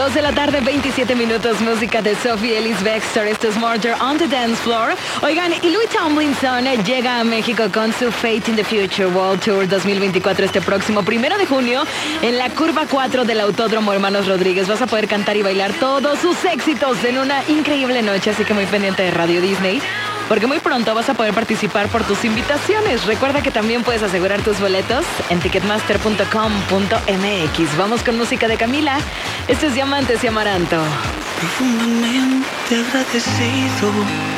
2 de la tarde, 27 minutos, música de Sophie Ellis Bextor. Esto es Murder on the Dance Floor. Oigan, y Louis Tomlinson llega a México con su Fate in the Future World Tour 2024 este próximo 1 de junio en la curva 4 del Autódromo Hermanos Rodríguez. Vas a poder cantar y bailar todos sus éxitos en una increíble noche, así que muy pendiente de Radio Disney, porque muy pronto vas a poder participar por tus invitaciones. Recuerda que también puedes asegurar tus boletos en ticketmaster.com.mx. Vamos con música de Camila. Esto es Diamantes y Amaranto. Profundamente agradecido